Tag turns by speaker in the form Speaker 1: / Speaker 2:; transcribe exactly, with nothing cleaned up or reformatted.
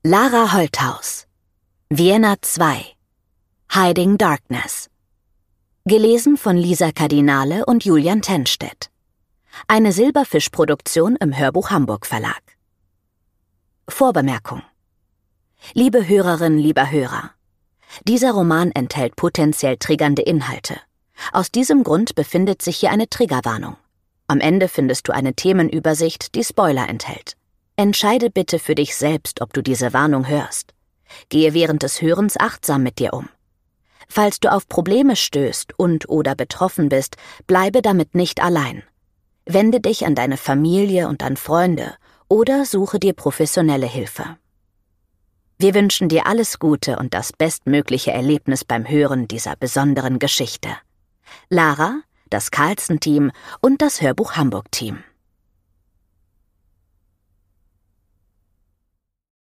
Speaker 1: Lara Holthaus. Vienna zwei. Hiding Darkness. Gelesen von Lisa Kardinale und Julian Tenstedt. Eine Silberfisch-Produktion im Hörbuch Hamburg Verlag. Vorbemerkung. Liebe Hörerin, lieber Hörer, dieser Roman enthält potenziell triggernde Inhalte. Aus diesem Grund befindet sich hier eine Triggerwarnung. Am Ende findest du eine Themenübersicht, die Spoiler enthält. Entscheide bitte für dich selbst, ob du diese Warnung hörst. Gehe während des Hörens achtsam mit dir um. Falls du auf Probleme stößt und oder betroffen bist, bleibe damit nicht allein. Wende dich an deine Familie und an Freunde oder suche dir professionelle Hilfe. Wir wünschen dir alles Gute und das bestmögliche Erlebnis beim Hören dieser besonderen Geschichte. Lara, das Carlsen-Team und das Hörbuch Hamburg-Team.